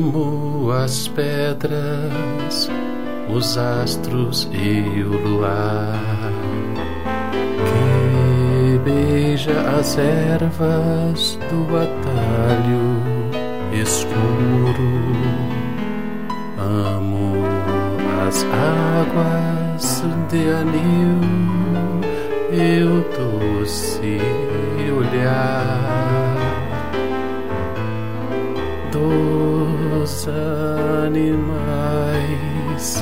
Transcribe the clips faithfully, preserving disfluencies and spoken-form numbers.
como as pedras, os astros e o luar, que beija as ervas do atalho escuro. Amo as águas de anil e o doce olhar dos animais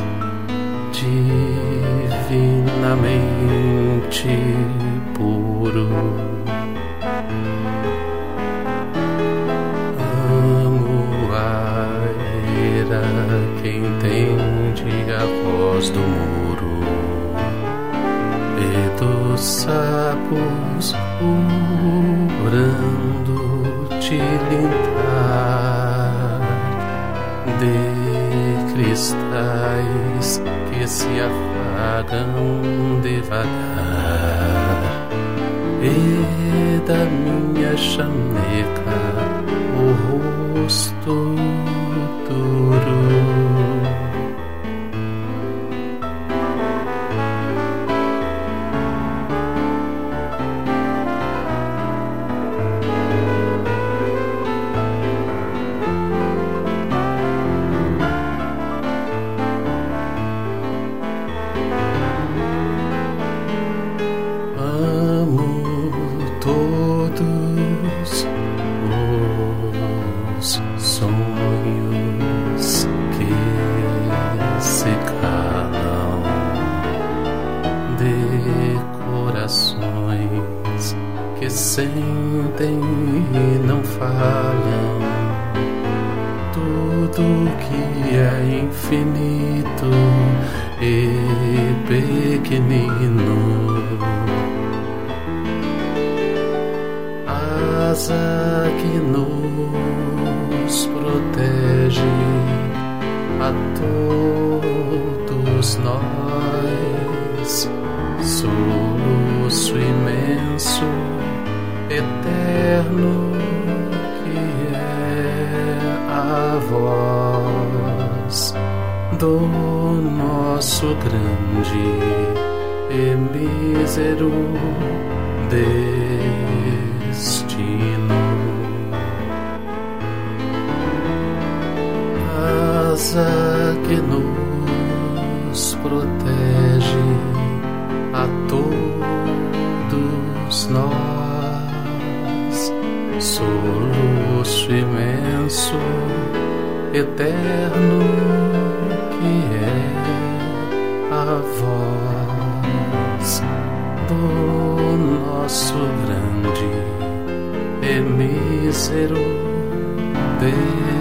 divinamente puro. Amo a era que entende a voz do muro e dos sapos orando tilintar de cristais que se afagam devagar, e da minha chaneca o rosto duro. Todos os sonhos que se calam de corações que sentem e não falam, tudo que é infinito e pequenino. Asa que nos protege a todos nós, soluço imenso, eterno que é a voz do nosso grande e mísero destino. Asa que nos protege a todos nós, soluço imenso, eterno que é a voz do nosso grande e mísero Deus.